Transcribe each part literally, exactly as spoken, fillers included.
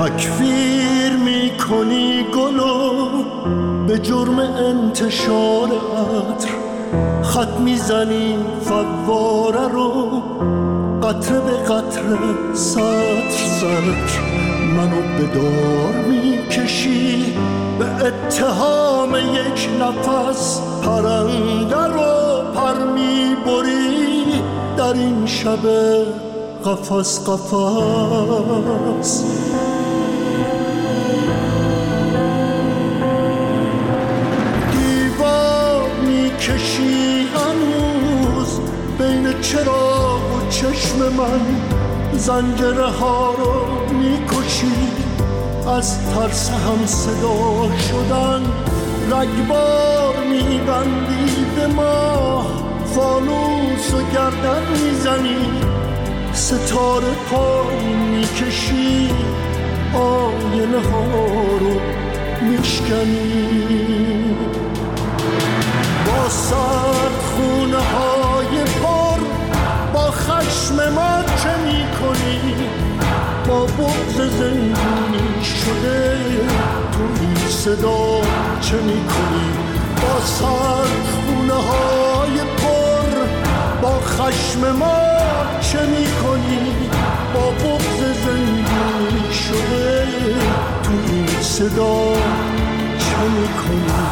تکفیر میکنی گلو به جرم انتشار عطر، خط میزنی فواره رو قطره به قطره سطر سطر، منو به دار میکشی به اتهام یک نفس، پرنده رو پر میبری در این شب قفس قفس. دیوار میکشی هنوز بین چراغ و چشم من، زنجره ها رو میکشی از ترس هم صدا شدن، رگبار میبندی به ما فانوس و گردن میزنی، ستاره پای میکشی آینه ها رو میشکنی، با سرد خونه های پر با خشم ما چه میکنی، با بغض زندونی شده تو این صدا چه میکنی، با سرد خونه های پر با خشم ما چه میکنی، با بغض زندونی شده تو این صدا چه میکنی.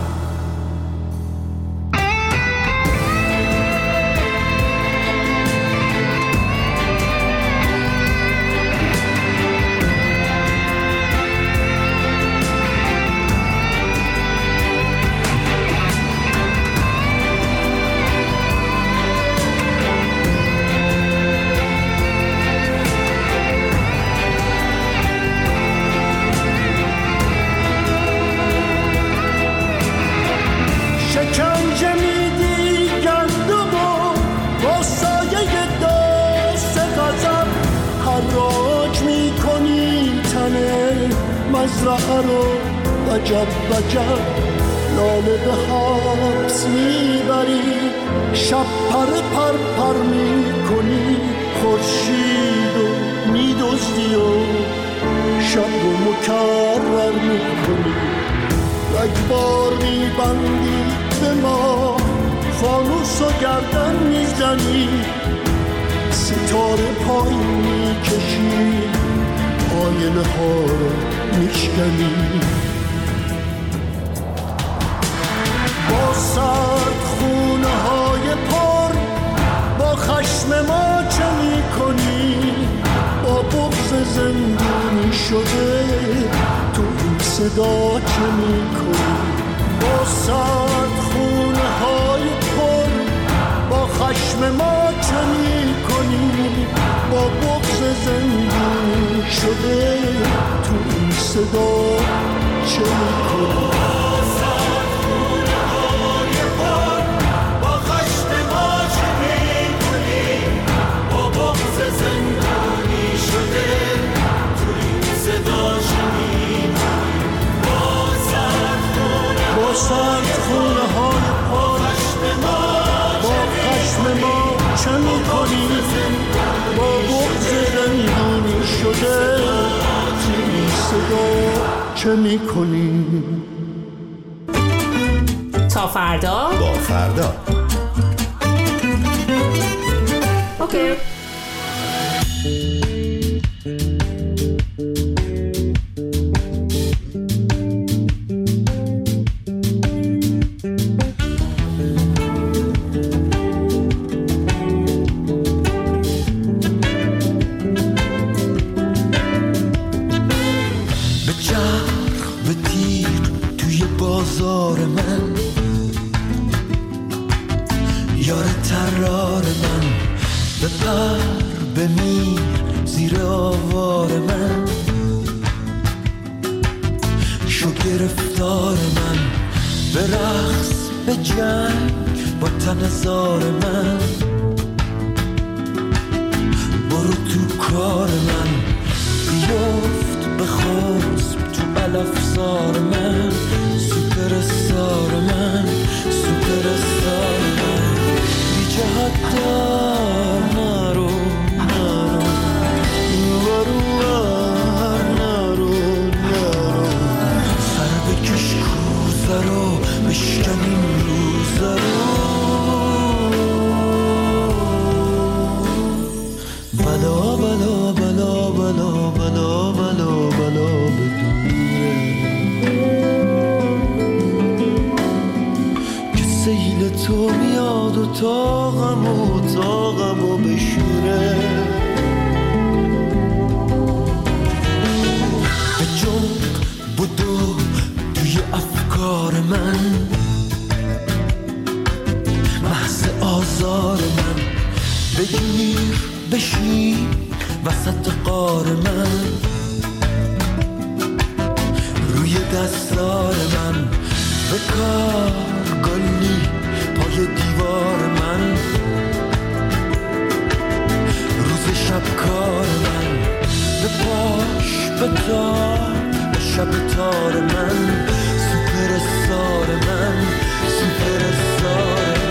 مزرعه رو وجب وجب لاله به حبس میبری، شب پر پر پر میکنی خورشید و میدزدی و شب رو مکرر میکنی، رگبار میبندی به ما فانوس و گردن میزنی، ستاره پای میکشی آینه ها رو میشکنی، با سرد خونه های پر با خشم ما چه میکنی، با بغض زندونی شده تو این صدا چه میکنی، با سرد خونه های پر با خشم ما چه میکنی، با بغض زندونی شده تو این صدا چه میکنی. با سرد خونه های پر با خشم ما چه میکنی، با بغض زندونی شده تو این صدا چه میکنی. تا فردا با فردا اوکی. نرو نرو برو اتاقمو اتاقمو بشوره. به جنب بودو توی افکار من، محض آزار من. بگیر بشین وسط غار من، روی دستار من. بکار گلی پای دیوار من، روز شب کار من. به پاش بتار به شب تار من، سوپر سار من، سوپر سار من.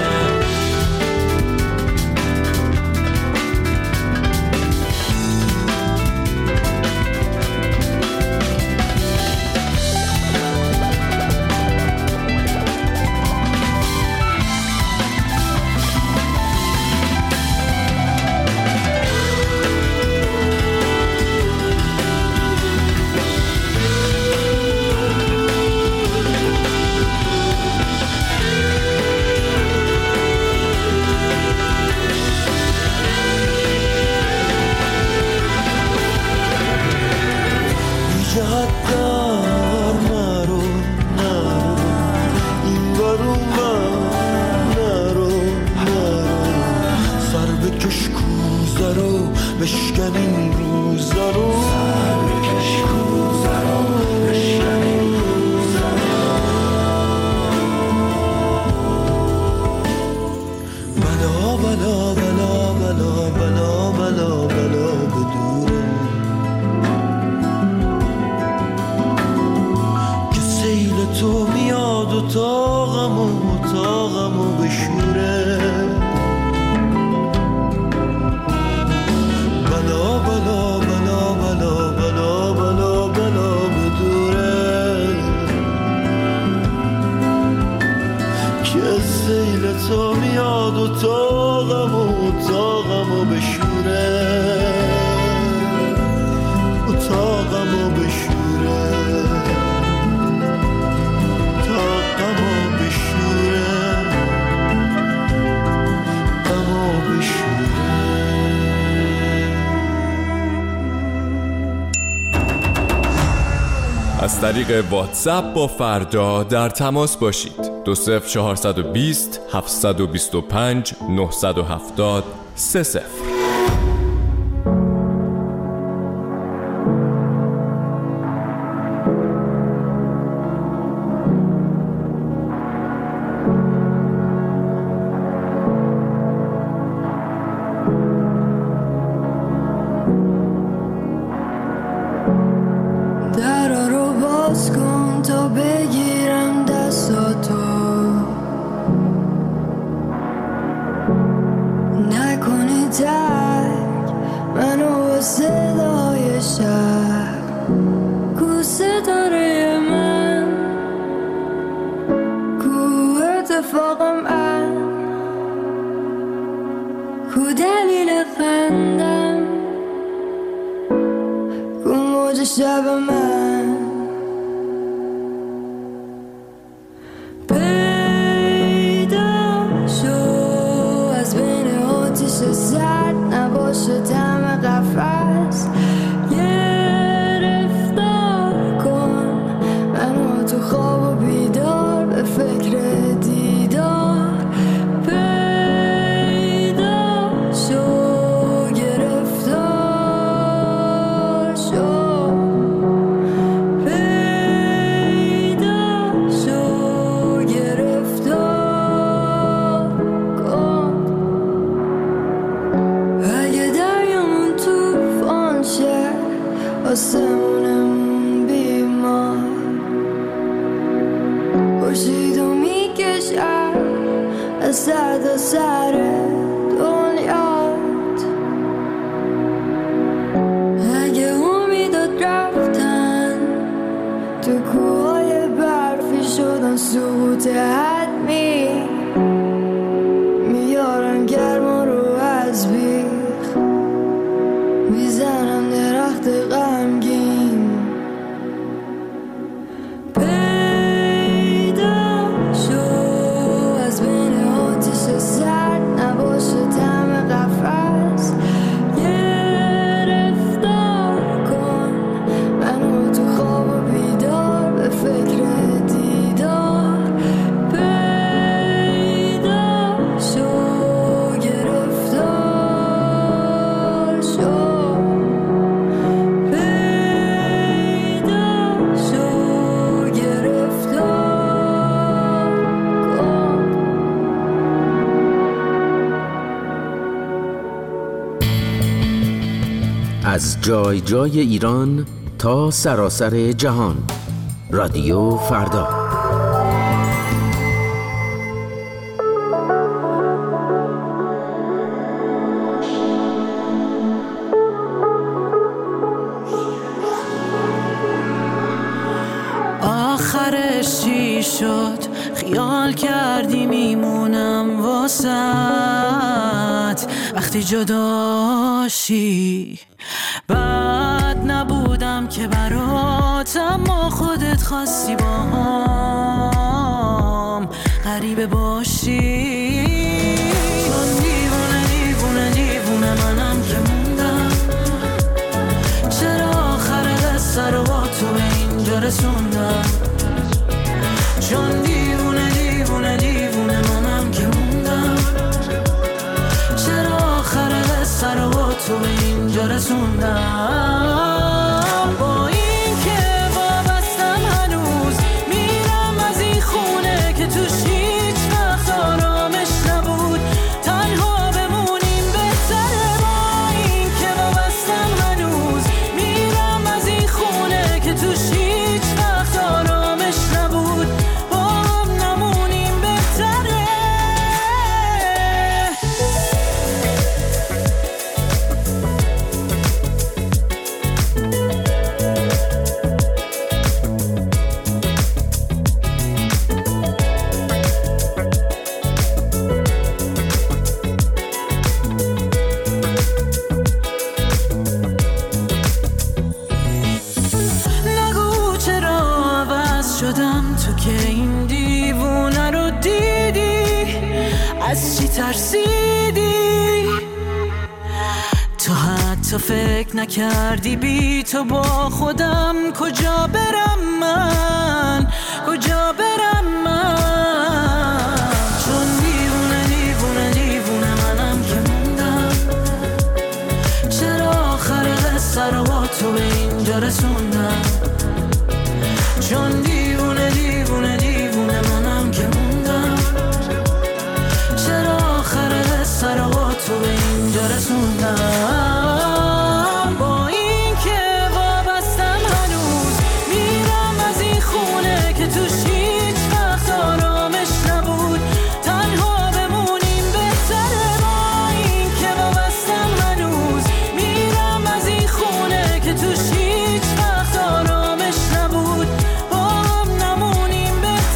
از طریق واتساپ با فردا در تماس باشید. دو صفر چهارصد و بیست هفتصد و بیست و پنج نهصد و هفتاد سه صفر. شب من پیدا شو، از بین آتیش زد نباشه طعم قفس. گرفتار کن منو تو خواب و بیدار، به فکر دیدار پیدا شو. آسمونمون بیمار خورشید و میکشم از سر تا سر دنیات. اگه امیدات رفتن تو کوهای برفی شدن سقوط حتمی، میارن گرما رو از بیخ، میزنن درخت غمگین. پیدا شو، از بین آتیش سر از جای جای ایران تا سراسر جهان. رادیو فردا. آخرش چی شد؟ خیال کردی میمونم واسط وقتی جداشی. بد نبودم که برات، اما خودت خواستی با هم غریبه باشی. چون دیوونه دیوونه دیوونه منم که موندم، چرا آخر قصه رو با تو به اینجا رسوندم. چون دیوونه دیوونه دیوونه منم که موندم، چرا آخر قصه رو با تو به اینجا رسوندم. با این که وابستم هنوز میرم از این خونه که توش هیچ وقت آرامش نبود، تنها بمونیم بهتره. با این که وابستم هنوز میرم از این خونه که توش هیچ وقت آرامش نبود، با هم نمونیم بهتره. نگو چرا عوض شدم، تو که این دیوونه رو دیدی، از چی ترسیدی؟ تو حتی فکر نکردی بی تو با خودم کجا برم من، کجا برم من. چون دیوونه دیوونه دیوونه منم که موندم، چرا آخر قصه رو با تو به اینجا رسوندم. چون دیوونه دیوونه دیوونه منم که موندم، چرا آخر قصه رو با تو به اینجا رسوندم. با این که وابستم هنوز میرم از این خونه که توش هیچ وقت آرامش نبود، تنها بمونیم بهتره. با این که وابستم هنوز میرم از این خونه که توش هیچ وقت آرامش نبود، با هم نمونیم بهتره.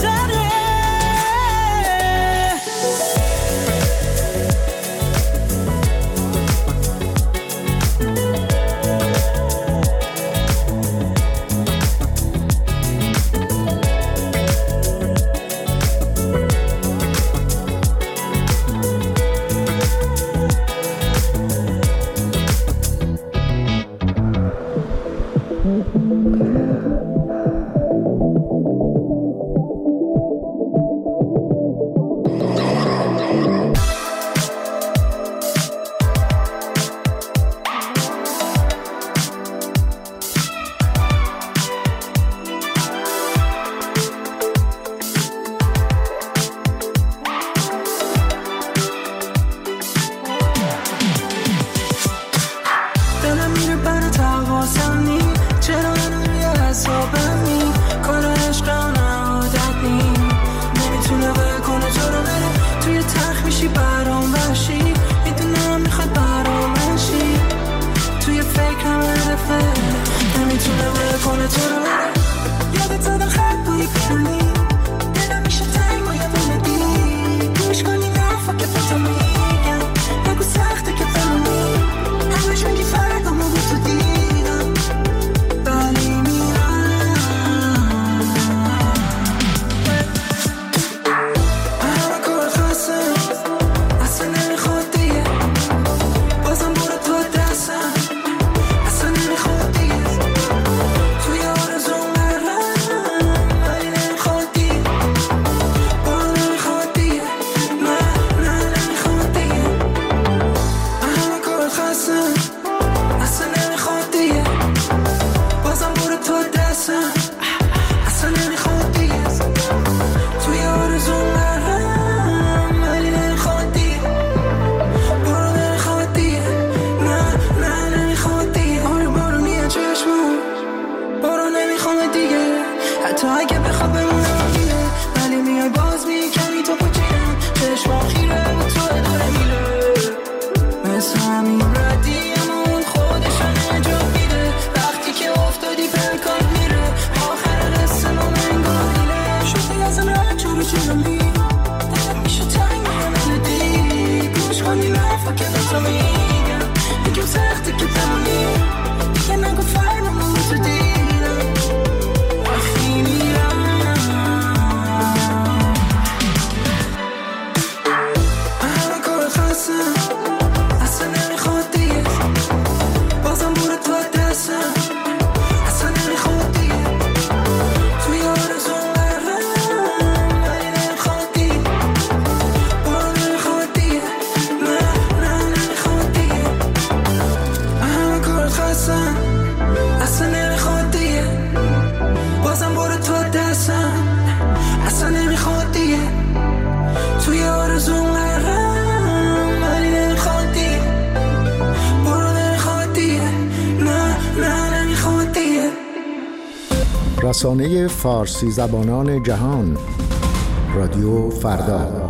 رسانه فارسی زبانان جهان، رادیو فردا.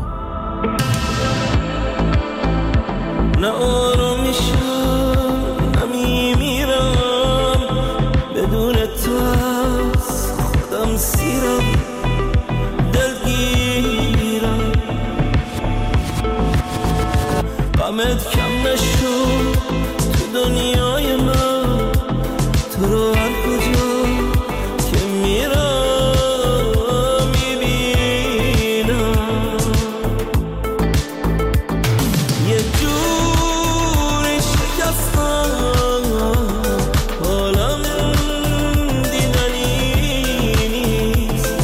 نه آرامیشم نه میمیرم بدون تو، از خودم سیرم دلگیرم، غمت کم نشد تو دنیای من، تو رو هر کجا که میرم میبینم، یه جوری شکستم حالم دیدنی نیست،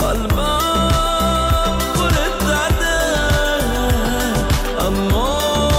قلبم پر درده اما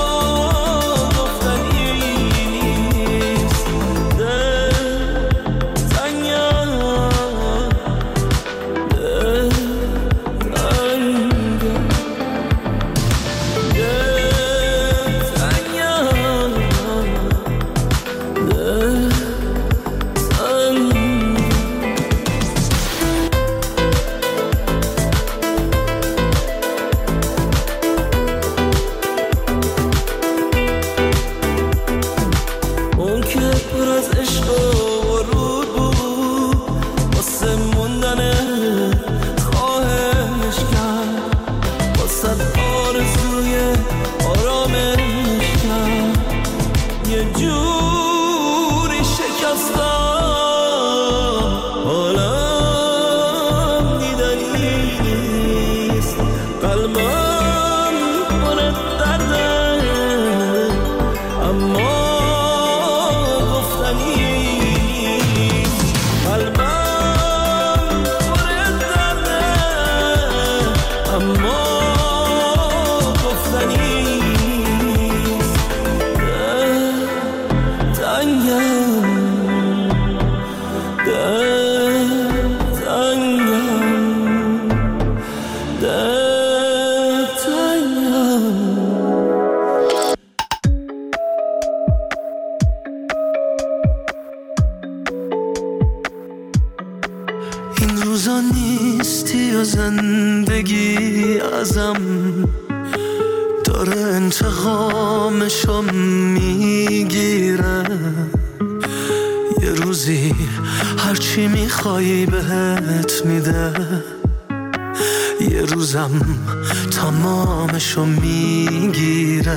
این روزا نیستی و زندگی ازم داره انتقامشو میگیره، یه روزی هرچی میخوایی بهت میده، یه روزم تمامشو میگیره،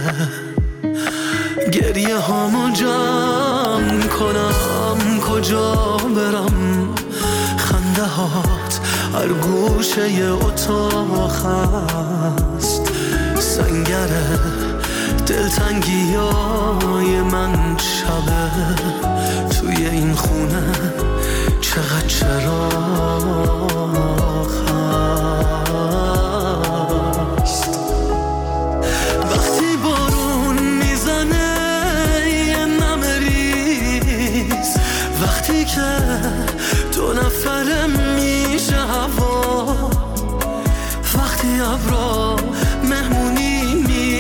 گریه هامو جمع کنم کجا برم، خنده هات هر گوشه ی اتاق هست، سنگره دلتنگی های من شبه توی این خونه چقدر چراغ هست، وقتی بارون میزنه یه نمه ریز، وقتی که دو نفره میشه هوا، وقتی ابرا مهمونی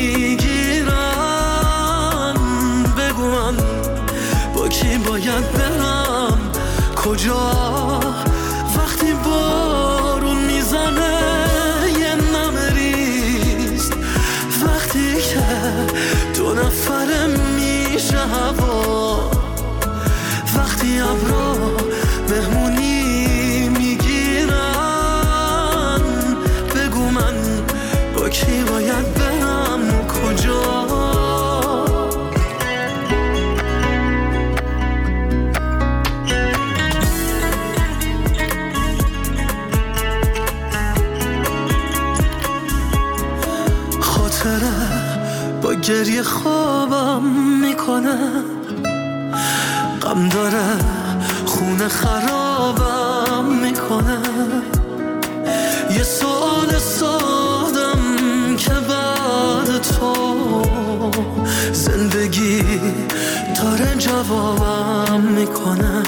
میگیرن، بگو من با کی باید برم کجا، وقتی بارون میزنه یه نمه ریز، وقتی که دو نفره میشه هوا، وقتی ابرا مهمونی میگیرن، بگو من با کی باید برم کجا. خاطره با گریه خوابم میکنه، غم داره خونه خرابم میکنه، یه سوال سادم که بعد تو زندگی داره جوابم میکنه،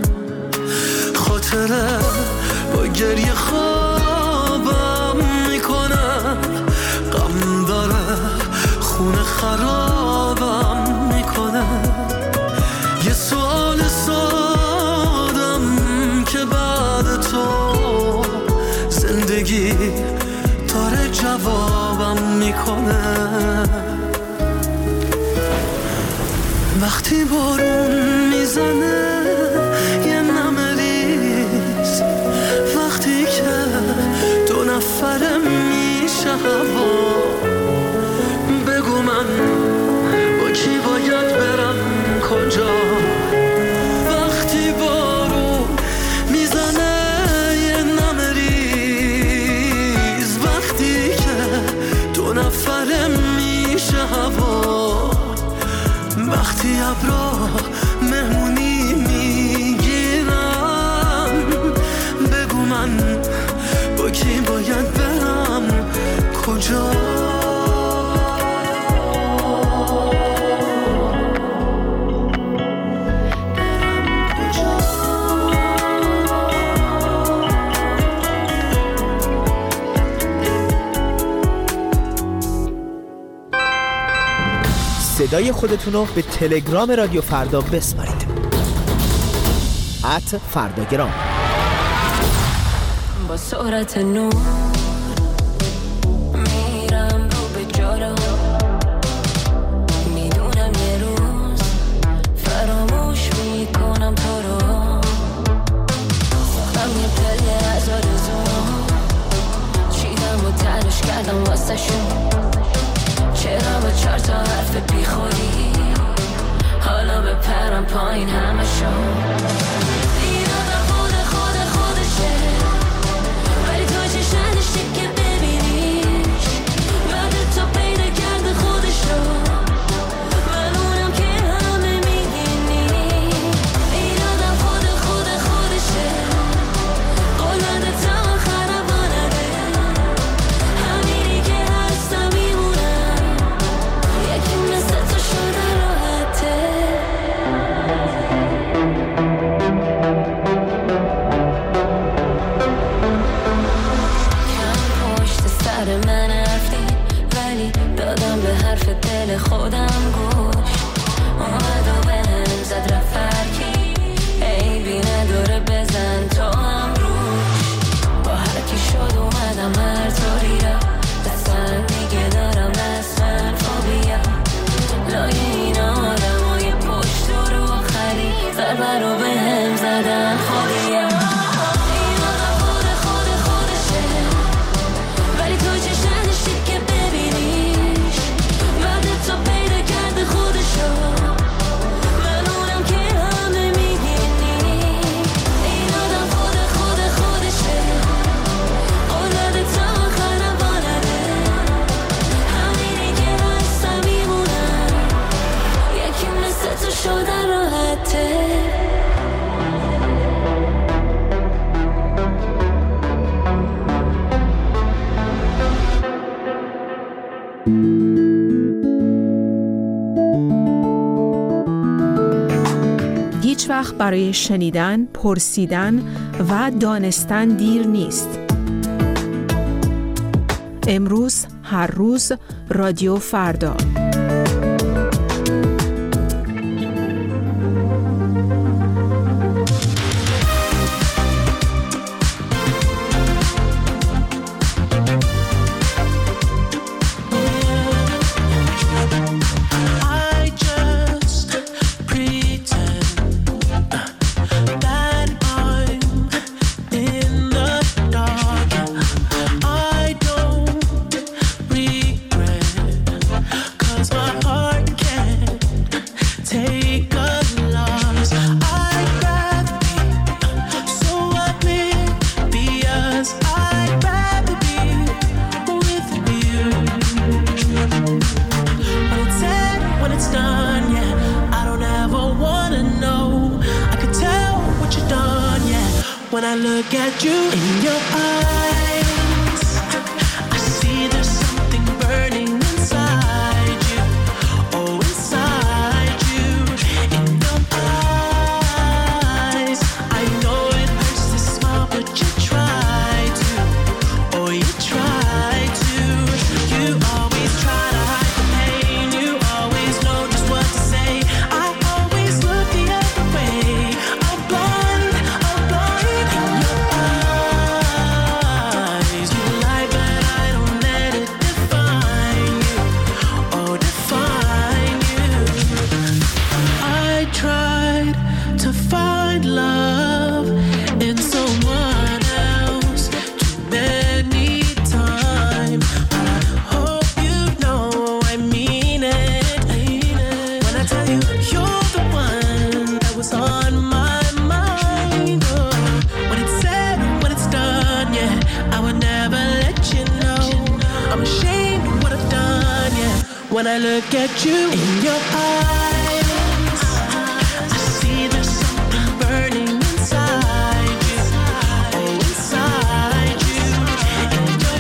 خاطره با گریه خوابم میکنه، غم داره خونه خرابم میکنه، یه سوال سادم که بعد میکنه. وقتی بارون میزنه یه نمه ریز، وقتی که دو نفره میشه هوا، بگو من با کی باید برم کجا. وقتی بارون میزنه یه نمه ریز، وقتی که دو نفره میشه هوا، وقتی ابرا مهمونی میگیرم، بگو من با کی باید برم کجا. صدای خودتون رو به تلگرام رادیو فردا بسپارید. ات فرداگرام. با سرعت نور میرم رو به جارو، میدونم یه روز فراموش میکنم تو رو. ساختم یه پله از آرزوام، چیدم و تنش کردم واسه شون. چرا با چهار تا حرف بیخوری حالا بپرم پایین همه شون. این آدم خود خود خودشه، ولی تو چشم نداشتی که ببینیش. بعد تو پیدا کرده خودشو، من اونم که همه میدینی. این آدم خود خود خودشه، قلنده تا آخرم بانده، همینی که هستم میمونم، یکی مثل تو شده راحته. کم پشت سر من رفتی، ولی دادم به حرف دل خودم گوش. اومد و بهم زد رفت فرکی، عیبی نداره بزن تو هم روش. با هر کی شد اومدم هر طوری را، دستم دیگه دارم اسمن فوبیا. لای این آدمای پشت رو آخری ضربه رو بهم زدن خودیا. این آدم خود خود خودشه، ولی تو چشم نداشتی که ببینیش. بعد تو پیدا کرده خودشو، من اونم که همه میدینی. این آدم خود خود خودشه، قلنده تا آخرم بانده، همینی که هستم میمونم، یکی مثل تو شدن راحته. هیچ وقت برای شنیدن، پرسیدن و دانستن دیر نیست. امروز، هر روز، رادیو فردا. When I look at you in your eyes, I see there's something burning inside you. Oh, inside you, in your eyes. I know it hurts to smile, but you try to. Oh, you try to. You always try to hide the pain. You always know just what to say. I always look the other way. I'm blind, I'm blind in your eyes. tried to find love in someone else too many times, but I hope you know I mean it, I mean it. When I tell you you're the one that was on my mind, oh, when it's said, when it's done, yeah, I would never let you know. I'm ashamed of what I've done, yeah. When I look at you in your eyes, I see there's something burning inside you, oh, inside you. In your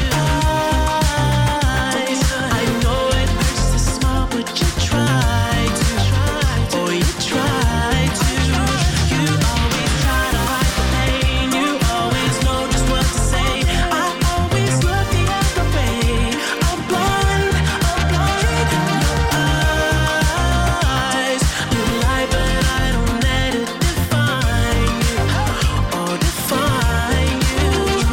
eyes, I know it hurts to smile, but you try to, oh, you try to. You always try to hide the pain, you always know just what to say. I always look the other way, I'm blind, I'm blind. Your eyes, you lie, but I don't let it define you, or define you.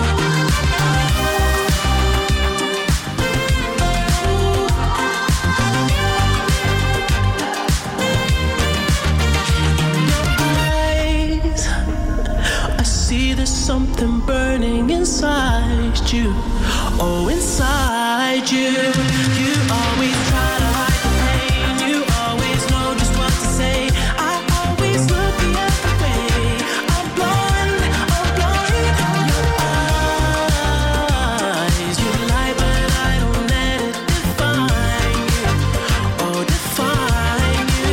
Eyes, I see there's something burning inside you, oh, inside you. You always try to hide the pain, you always know just what to say. I always look the other way, I'm blind, I'm blind. Your eyes, you lie, but I don't let it define you, or define you.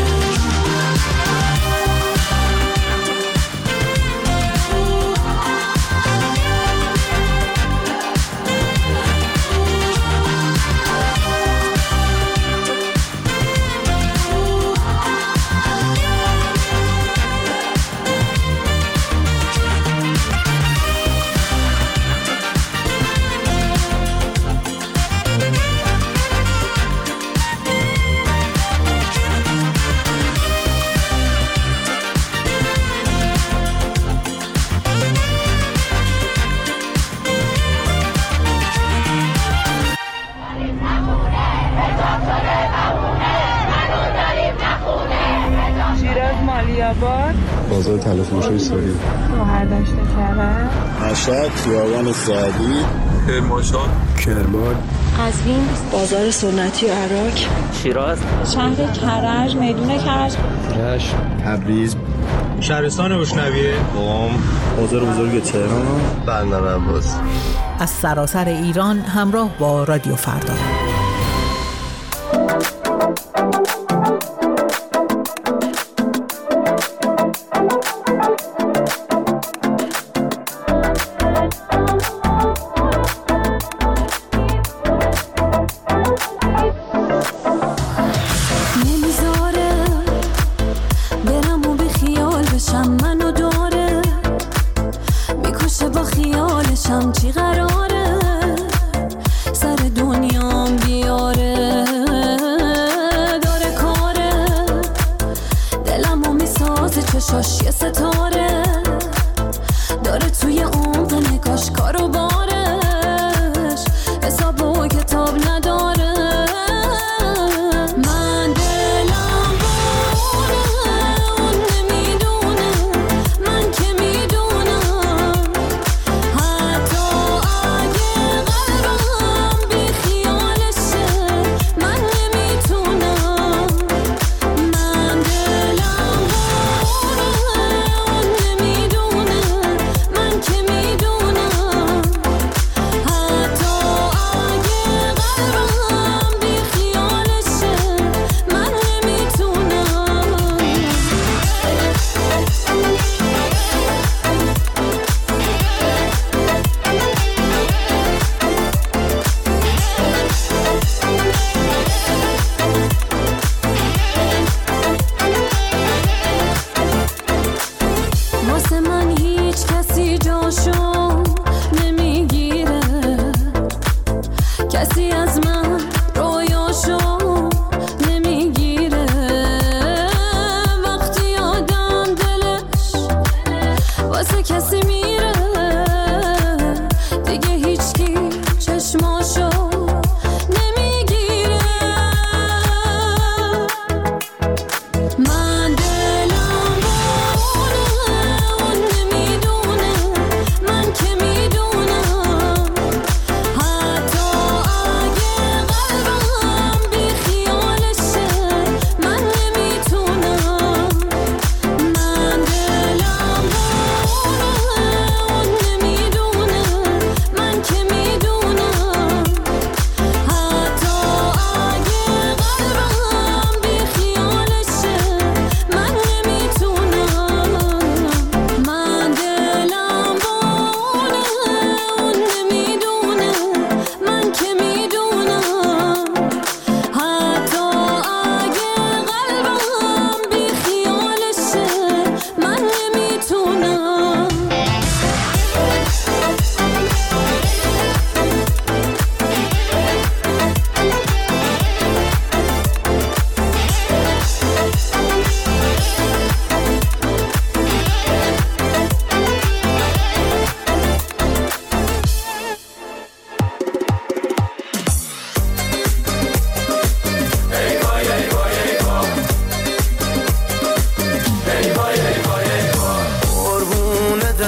شیراز مالیاباد، بازار تلفروشی ساری، شهرداشت کرد، مشهد، خیابان سعدی، کرمانشاه، کرمان، قزوین، بازار سنتی و عراق، شیراز، شهر کرج، میدون کرج، رشت، تبریز، شهرستان بشنویه، قم، بازار بزرگ تهران، بندر عباس. از سراسر ایران همراه با رادیو فردا.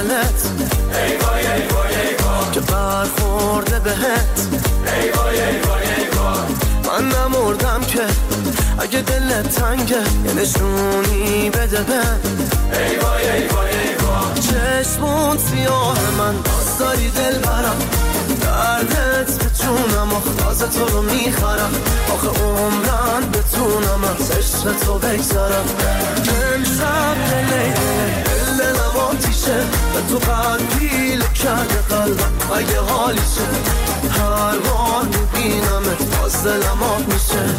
دلت ای وای ای وای ای وای که برخورده بهت ای وای ای وای ای وای من نمردم که اگه دلت تنگه یه نشونی بده به ای وای ای وای ای وای چشمون سیاه من باز داری دل برم دردت به جونم آخ تازه تو رو میخرم آخه عمرن بتونم از عشق تو بگذرم امشب دلی دلم آتیشه به تو قلبیل کرده قلبم اگه حالیشه هر بار میبینمت باز دلم آب میشه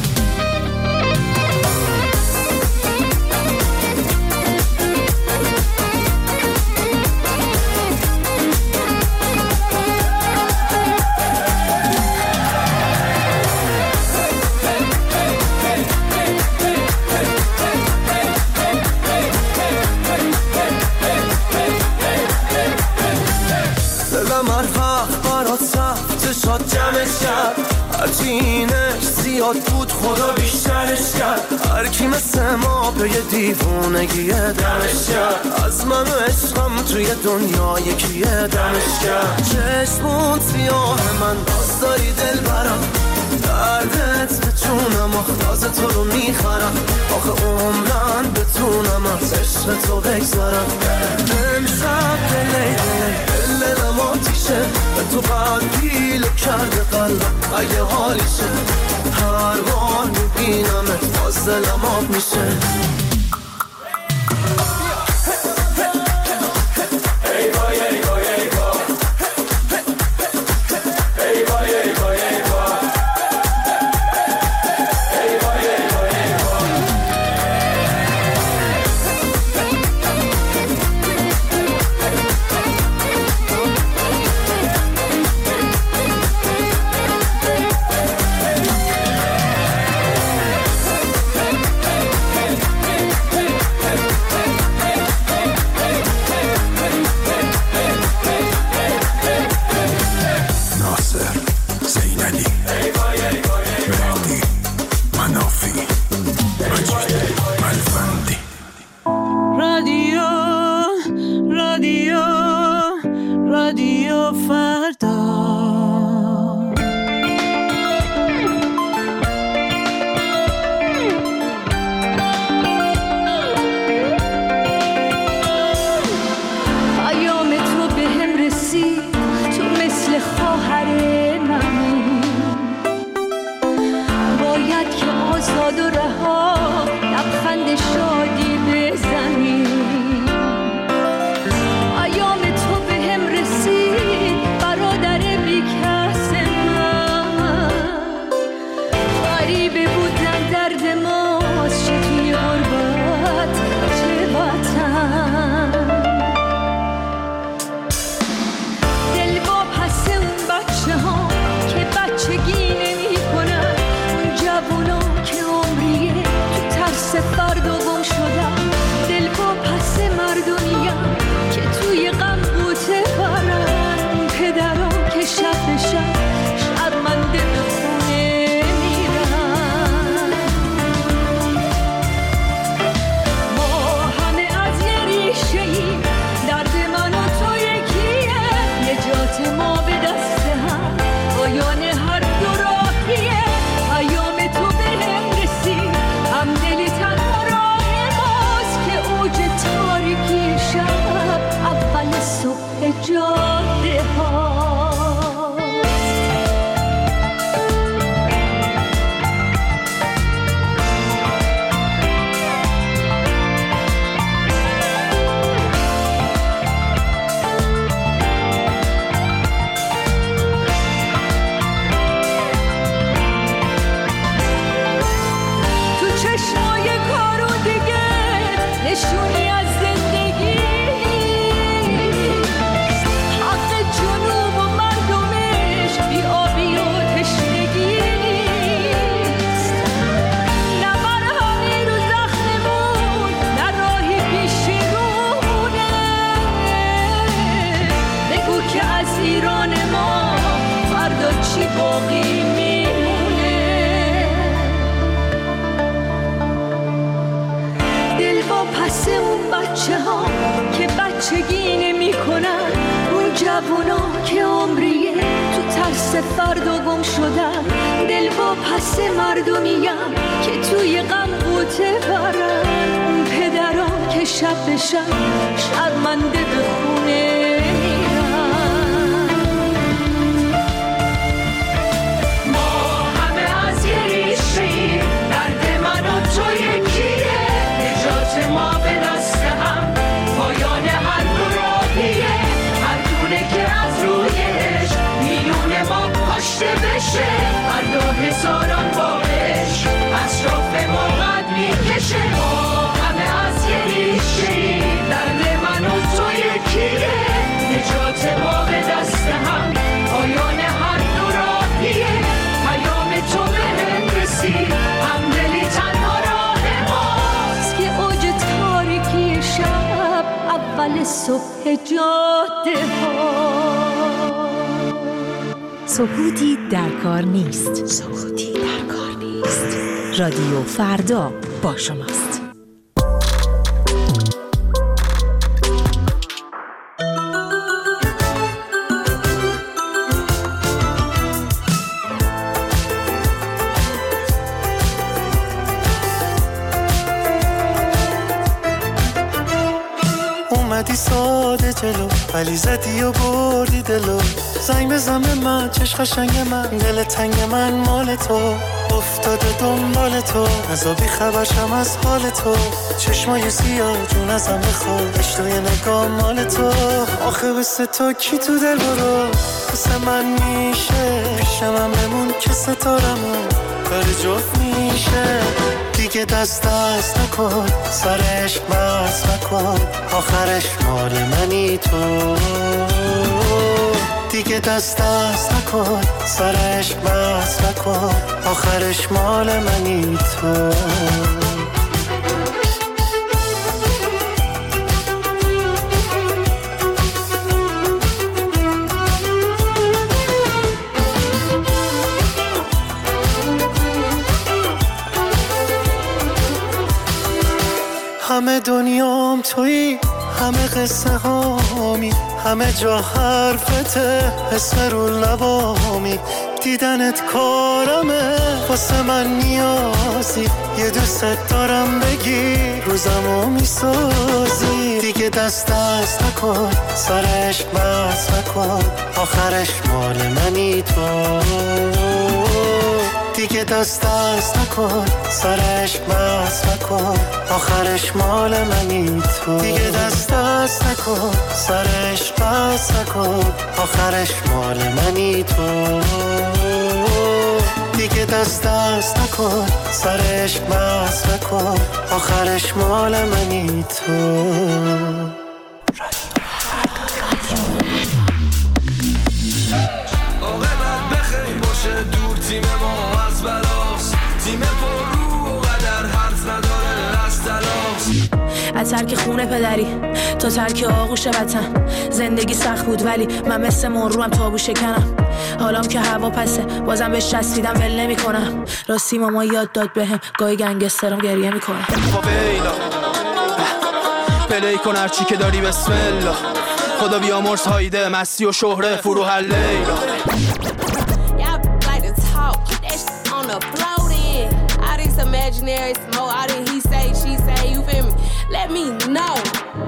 شاد جمعش کرد هرچینش زیاد بود خدا بیشترش کرد هر کی مثل ما به یه دیوونگی دمش کرد از من و عشقم توی دنیا یکیه دمش کرد چشمون سیاه من باز داری دل برم دردت به جونم آخ تازه تو رو میخرم آخه عمرن بتونم از عشق تو بگذرم امشب دلی دلی دلم آتیشه به تو قلبیل کرده قلبم اگه حالیشه هر بار میبینمت باز دلم آب میشه ای وای ای وای ای وای ای وای ای وای ای وای ای وای ای وای ای وای پس اون بچه ها که بچگی نمی شبونا که عمریه تو ترس فردا گم شدم، دل با پس مردمیم که توی غم قوطه برن، اون پدران که شب به شب شرمنده به خونه میرن. ما همه از یه ریشه‌ایم، درد من و تو یکیه، نجات ما به دست هم، پایان هر دو راهیه، هر دونه که از رویش میونه ما کاشته بشه، هر دو هزاران بارش اطراف ما قد میکشه. ما همه از یه ریشه‌ایم، درد من و تو یکیه، نجات ما به دست هم، پایان هر دو راهیه، پیام تو به هم رسید، همدلی تنها راه ماست که اوج تاریکی شب اول صبح جاده ها. سکوتی در کار نیست. سکوتی در کار نیست. رادیو فردا با شماست. اومدی ساده جلو ولی زدی و بردی دلو، زنگ بزن به من چش قشنگ من، دل تنگ من مال تو، افتاده دنبال تو، نزا بی خبرشم از حال تو، چشمای سیاه جون ازم بخواد، اشتای نگاه مال تو، آخه بسه تو کی تو دل برو بسه من میشه، پیشم هم بمون که ستارمون داره جفت میشه، دیگه دست دست نکن سرش بس نکن، آخرش مال منی تو، دیگه دست دست نکن سرش بس نکن، آخرش مال منی تو. همه دنیام تویی، همه قصه هامی، همه جا حرفته، اسم رو لبامی، دیدنت کارمه، واسه من نیازی، یه دوست دارم بگی روزمو میسازی، دیگه دست دست نکن سرش بس نکن، آخرش مال منی تو، دیگه دست دست نکن سرش بس نکن، آخرش مال منی تو، دیگه دست دست نکن سرش بس نکن، آخرش مال منی تو، دیگه دست دست نکن سرش بس نکن، آخرش مال منی تو. تیم ما از بلاست، تیم پر رو و قدر حرف نداره از تلاست، از ترک خونه پدری تا ترک آغوش وطن، زندگی سخت بود ولی من مثل مرو هم تابو شکنم، حالام که هوا پسه بازم بهش چسبیدم ول نمی کنم، راستی ماما یاد داد بهم گاهی گنگسترم گریه می کنم. فاویلا پلی کن هرچی که داری بسم الله، خدا بیامرز هایده مستی و شهره فروح لیلا. Imaginary smoke, I didn't he say, she say, you feel me? Let me know.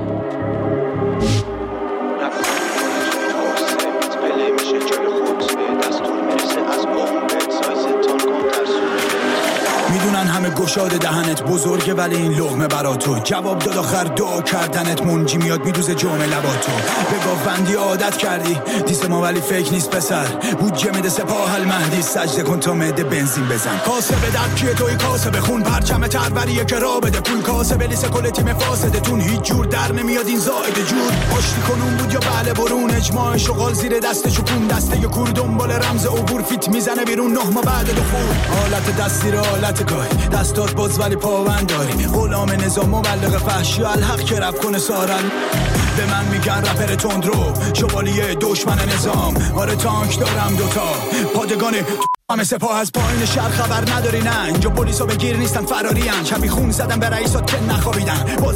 میدونن همه گشاد دهنت بزرگه ولی این لقمه برا تو، جواب داد آخر دعا کردنت منجی میاد میدوزه جامعه لبا تو، به گاوبندی عادت کردی دیس ما ولی فکر نیست پسر، بودجه میده سپاه المهدی، سجده کن تا معده بنزین بزن، کاسب درد کیه توی کاسب خون، پرچم تروریه که را بده پول، کاسب لیس کل تیم فاسدتون هیچ جور در نمیاد این زائد جور، پشتی کنون بود یا بله برون، اجماع شغال زیر دست چکون، دسته یا کور دنبال رمز عبور، فیت میزنه بیرون نه ما بعد دخول، حالت دستی را حالت گاهی دستات باز ولی پاوند داری، غلام نظام مبلغ فحشی الحق که رب کنه سارن، به من میگن رپر تندرو شوالیه دشمن نظام، آره تانک دارم دوتا پادگانه همه سپاه از پایین شهر خبر نداری، نه اینجا پلیسا بگیر نیستن فراری ان، شبی خون زدن به رئیسات که نخوابیدن، باز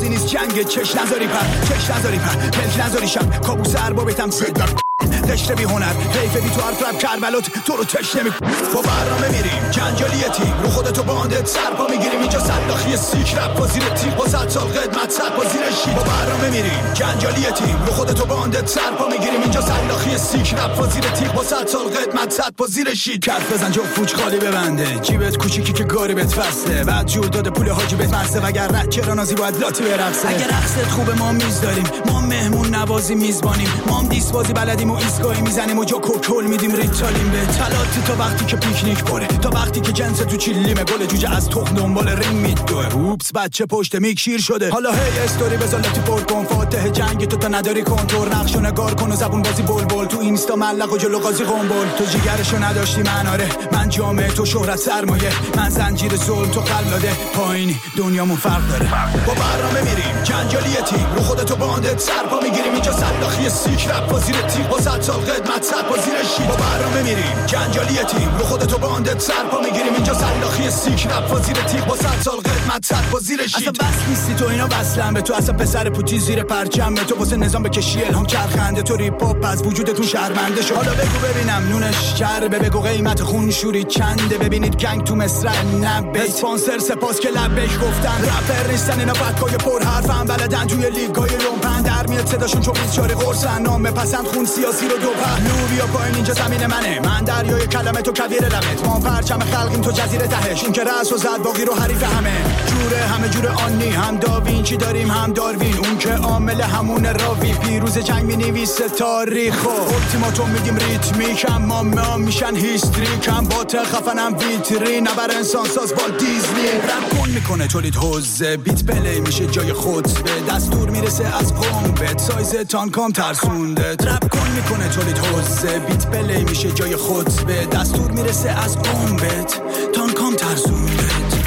بازی نیست جنگ چش نذاری پر چش نذاری پر پلک نذاری شب کابوس اربابتم صدا قشر بی هنر حیف بی تو حرف رب کربلات تو رو تش نمی با برنامه میریم جنجالی تیم رو خودتو باندت سرپا میگیریم اینجا صداخی سیک رب با زیر تیم با صد سال قدمت صد با زیر شی با برنامه میریم جنجالی تیم رو خودتو باندت سرپا میگیریم اینجا صداخی سیک رب با زیر تیم با صد سال قدمت صد با زیر شی کف بزن جو فوج خالی ببنده جیبت کوچیکی که گاری بهت فسته بعد جور داده پول حاجی بهت مرسه وگرنه چرا نازی باید لاتی برقصه اگه رقصت خوبه ما میز داریم ما مهمون نوازی میزبانیم ما هم دیس بازی بلدیم و ایستگاهی میزنیم و جو کوکل میدیم ریتالیم به تلاتی تا وقتی که پیکنیک پره تا وقتی که جنس تو چیلیمه گل جوجه از تخم دنبال رینگ میدوه اوپس بچه پشت میک شیر شده حالا هی استوری بذار لطی پر کن فاتح جنگ تو تا نداری کنترل نقشو نگار کن و زبون بازی بلبل تو اینستا ملق و جلو قاضی قنبل تو جیگرشو نداشتی من آره من جامعه تو شهرت سرمایه من زنجیر ظلم تو قلاده پایینی دنیامون فرق داره با برنامه میریم جنجالی تیم رو خودتو باندت سرپا میگیریم اینجا صداخی سیک رپ با زیر تیم با صد سال قدمت صد با زیر شی با برنامه میریم جنجالی تیم رو خودتو باندت سرپا میگیریم اینجا صداخی سیک رپ با زیر تیم با صد سال قدمت صد با زیر شی اصلا بس نیستی تو اینا وصلن به تو اصلا پسر پوتی زیر پرچم به تو واسه نظام بکشی الهام چرخنده تو ریپ هاپ از وجودتون شرمنده شو حالا بگو ببینم نونش چربه بگو قیمت خون شوری چنده ببینید گنگ تو مصرع نبه اسپانسر سپاس که لبش گفتن رپر نیستن اینا فکای پر حرفن بلدن توی لیگای لومپن در میاد صداشون چون بیچاره قرصن نام پسند خون سیاسی رو دو پهلو بیا پایین اینجا زمین منه من دریای کلمه تو کویر لبت ما پرچم خلقیم تو جزیره تهش این که رأس و زد باقی رو حریف همه جوره همه جوره آنی هم داوینچی داریم هم داروین اون که عامل همون راوی پیروز جنگ مینویسه تاریخو التیماتوم میگیم ریتمیک اما ما میشن هیستریک هم بات خفنم ویترین نبر انسان ساز بال دیزنی رپ کن میکنه تولید حوزه بیت پلی میشه جای خطبه دستور میرسه از قومبت سایز تانکام ترسونده رپ کن میکنه تولید حوزه بیت پلی میشه جای خطبه دستور میرسه از قومبت تانکام ترسونده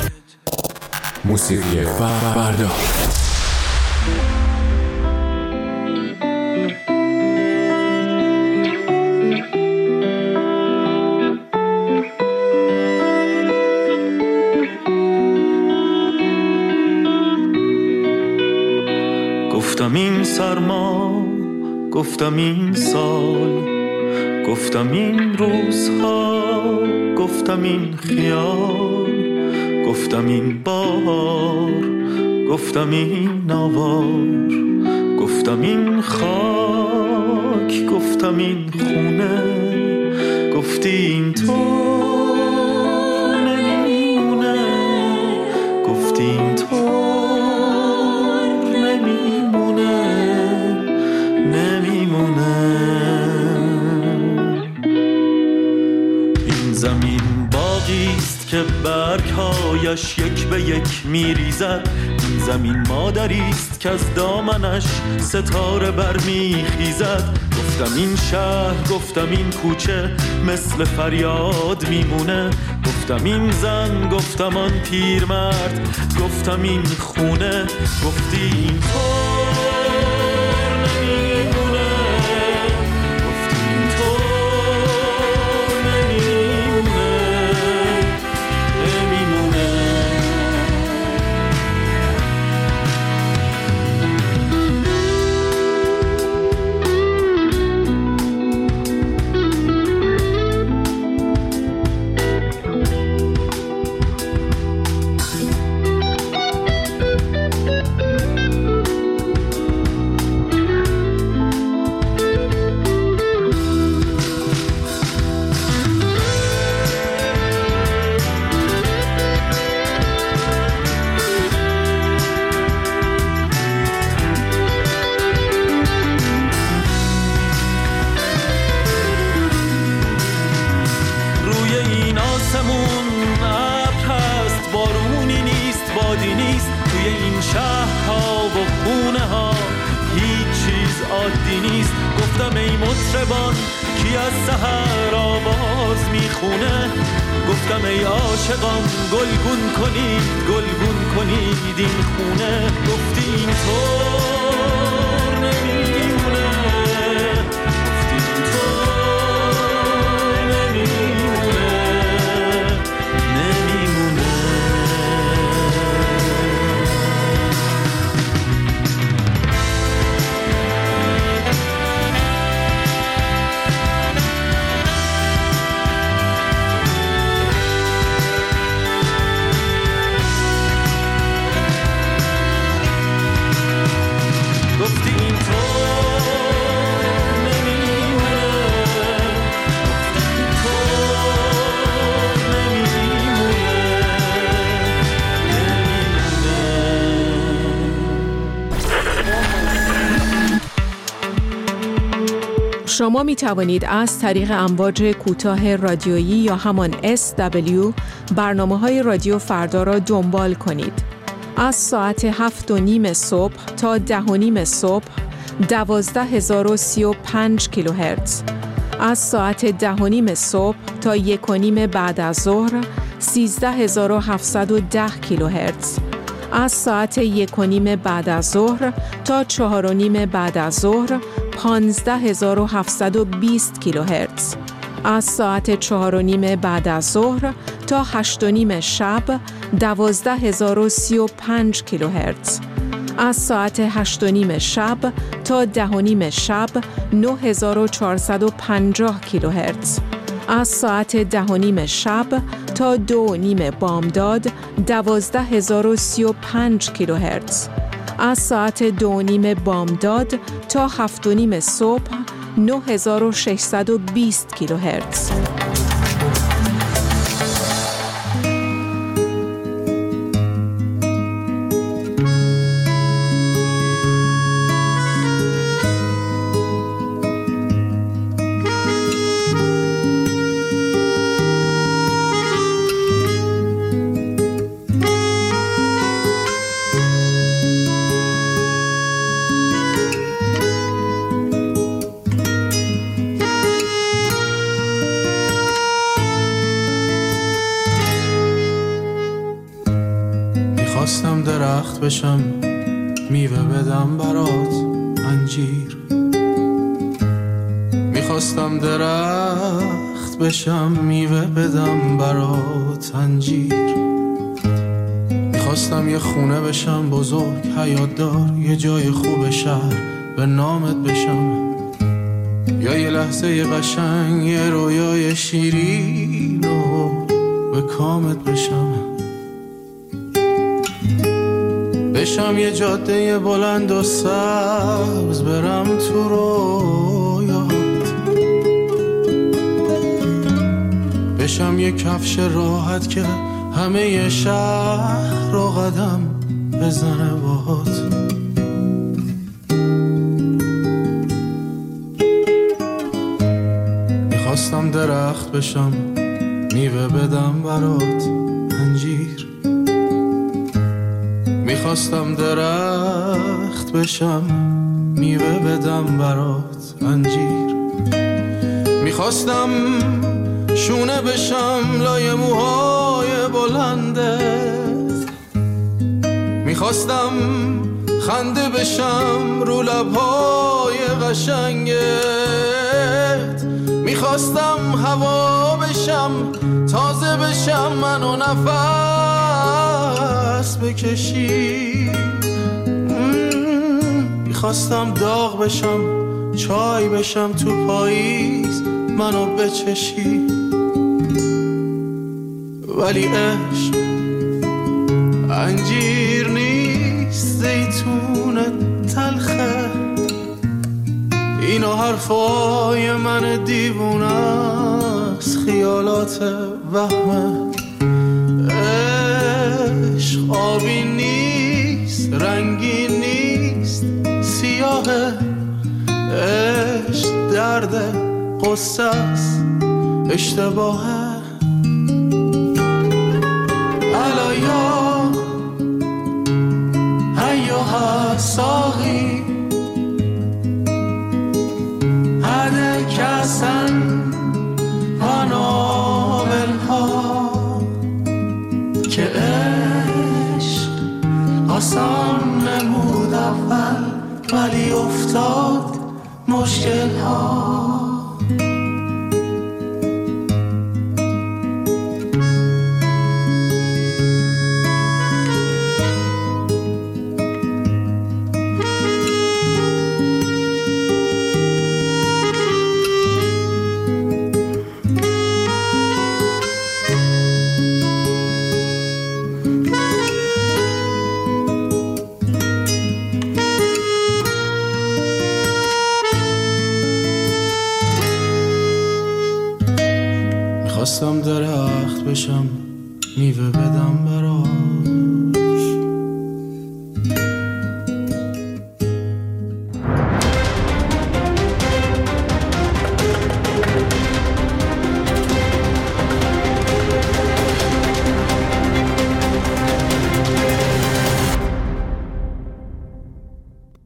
موسیقی فردا گفتم این سرما گفتم این سال گفتم این روزها گفتم این خیال گفتم این بار گفتم این آوار گفتم این خاک گفتم این خونه گفتی این تو نمیمونه گفتی این تو نمیمونه نمیمونه این زمین باغیست که برگهایش یک به یک میریزد این زمین مادریست که از دامنش ستاره برمیخیزد گفتم این شهر گفتم این کوچه مثل فریاد میمونه گفتم این زن گفتم آن پیرمرد گفتم این خونه گفتی این شما می توانید از طریق امواج کوتاه رادیویی یا همان اس دبلیو برنامه های رادیو فردا را دنبال کنید. از ساعت هفت و نیم صبح تا ده و نیم صبح دوازده هزار و سی و پنج کیلوهرتز. از ساعت ده و نیم صبح تا یک و نیم بعد از ظهر سیزده هزار و هفتصد و ده کیلوهرتز. از ساعت یک و نیم بعد از ظهر تا چهار و نیم بعد از ظهر پانزده هزار و هفتصد و بیست کیلوهرتز. از ساعت چهار و نیم بعد از ظهر تا هشت و نیم شب دوازده هزار و سی و پنج کیلوهرتز. از ساعت هشت و نیم شب تا ده و نیم شب نه هزار و چهارصد و پنجاه کیلوهرتز. از ساعت ده و نیم شب تا دو و نیم بامداد دوازده هزار و سی و پنج کیلوهرتز. از ساعت دو و نیم بامداد تا هفت و نیم صبح نه هزار و ششصد و بیست کیلوهرتز. میخواستم درخت بشم میوه بدم برات انجیر. میخواستم درخت بشم میوه بدم برات انجیر. میخواستم یه خونه بشم بزرگ حیات دار، یه جای خوب شهر به نامت بشم، یا یه لحظه قشنگ یه رویای شیرین و به کامت بشم. بشم یه جاده بلند و سبز برم تو رویات، بشم یه کفش راحت که همه شهر رو قدم بزنه باهات. میخواستم درخت بشم میوه بدم برات انجیر. میخواستم درخت بشم میوه بدم برات انجیر. میخواستم شونه بشم لای موهای بلندت، میخواستم خنده بشم رو لبهای قشنگت، میخواستم هوا بشم تازه بشم من و نفس بکشی. میخواستم داغ بشم چای بشم تو پاییز منو بچشی. ولی عشق انجیر نیست، زیتون تلخه. اینو حرفای من دیوونه است، خیالات وهمه. عشق آبی نیست، رنگی نیست، سیاهه. عشق درد قصه است، اشتباهه. الایا ایوها ساقی هده کسن و ناولها، که عشق آسان نمود اول ولی افتاد مشکل ها. میخواستم درخت بشم میوه بدم برات